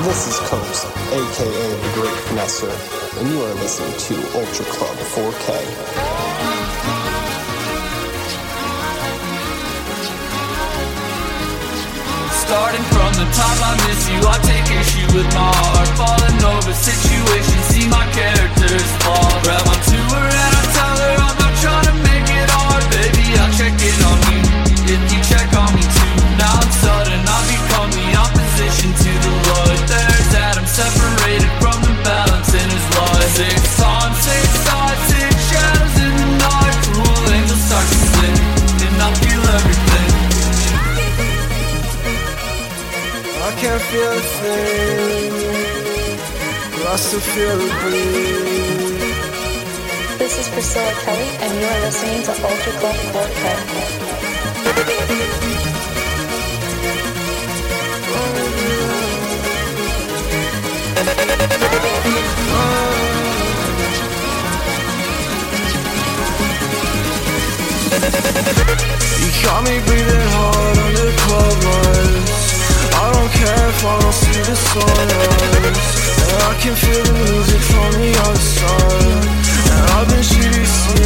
This is Copes, aka The Great Finesser, and you are listening to Ultra Club 4K. Starting from the time I miss you, I take issue with my heart. Falling over situations, see my character's flaw. Grab onto her and I tell her I'm not trying to make it hard. Baby, I'll check in on you if you check on me too. Now I'm sudden, I become the opposition to the Lord. There's Adam separated from the balance in his life. 6 on 6 sides, 6 shadows in the night. Cruel angels start to sin, and I feel everything. I can't feel a thing, but I still feel the bleed. This is Priscilla Kelly, and you are listening to Ultra Club 4K. You got me breathing hard under club lights. I don't care if I don't see the sunrise, and I can feel the music from the other side. And I've been shitty